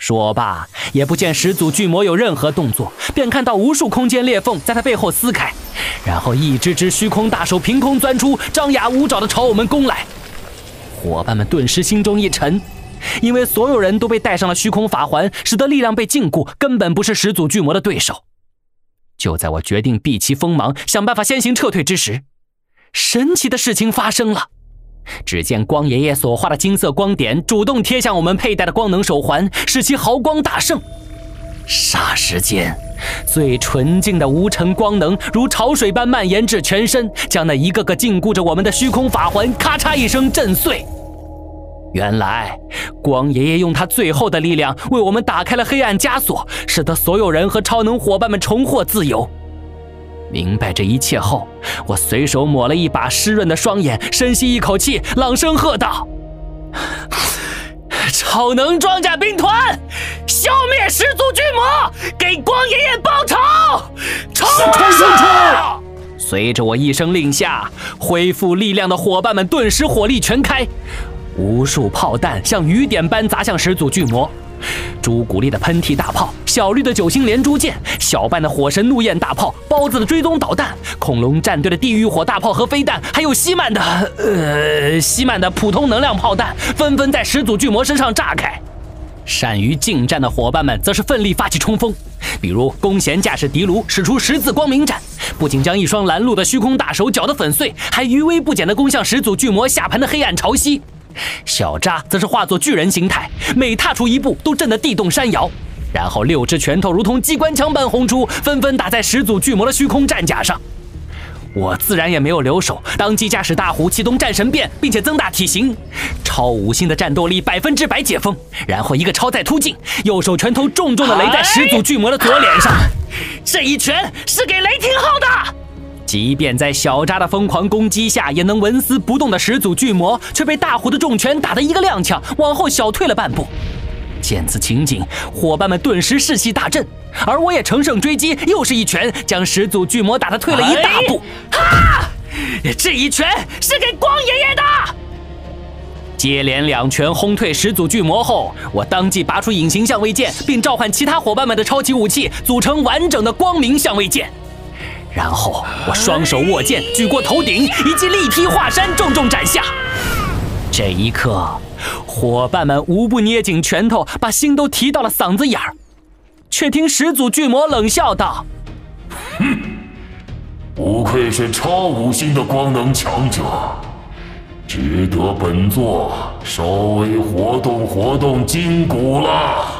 说罢，也不见始祖巨魔有任何动作，便看到无数空间裂缝在他背后撕开，然后一只只虚空大手凭空钻出，张牙舞爪地朝我们攻来。伙伴们顿时心中一沉，因为所有人都被带上了虚空法环，使得力量被禁锢，根本不是始祖巨魔的对手。就在我决定避其锋芒，想办法先行撤退之时，神奇的事情发生了。只见光爷爷所画的金色光点主动贴向我们佩戴的光能手环，使其毫光大盛。霎时间，最纯净的无尘光能如潮水般蔓延至全身，将那一个个禁锢着我们的虚空法环咔嚓一声震碎。原来光爷爷用他最后的力量为我们打开了黑暗枷锁，使得所有人和超能伙伴们重获自由。明白这一切后，我随手抹了一把湿润的双眼，深吸一口气，朗声喝道：超能装甲兵团，消灭始祖巨魔，给光爷爷报仇！冲啊！随着我一声令下，恢复力量的伙伴们顿时火力全开，无数炮弹像雨点般砸向始祖巨魔。朱古力的喷嚏大炮，小绿的九星连珠箭，小半的火神怒焰大炮，包子的追踪导弹，恐龙战队的地狱火大炮和飞弹，还有希曼的普通能量炮弹，纷纷在始祖巨魔身上炸开。善于近战的伙伴们则是奋力发起冲锋，比如弓弦驾驶迪卢使出十字光明斩，不仅将一双拦路的虚空大手搅得粉碎，还余威不减地攻向始祖巨魔下盘的黑暗潮汐。小扎则是化作巨人形态，每踏出一步都震得地动山摇，然后6只拳头如同机关枪般轰出，纷纷打在始祖巨魔的虚空战甲上。我自然也没有留手，当即驾驶大虎启动战神变，并且增大体型，超五星的战斗力100%解封，然后一个超载突进，右手拳头重重地擂在始祖巨魔的左脸上。这一拳是给雷霆号的。即便在小扎的疯狂攻击下也能纹丝不动的始祖巨魔，却被大虎的重拳打得一个踉跄，往后小退了半步。见此情景，伙伴们顿时士气大振，而我也乘胜追击，又是一拳将始祖巨魔打得退了一大步。这一拳是给光爷爷的。接连2拳轰退始祖巨魔后，我当即拔出隐形相位剑，并召唤其他伙伴们的超级武器，组成完整的光明相位剑。然后我双手握剑，举过头顶，一记力劈华山，重重斩下。这一刻，伙伴们无不捏紧拳头，把心都提到了嗓子眼儿。却听始祖巨魔冷笑道： 哼，不愧是超五星的光能强者，值得本座稍微活动活动筋骨了。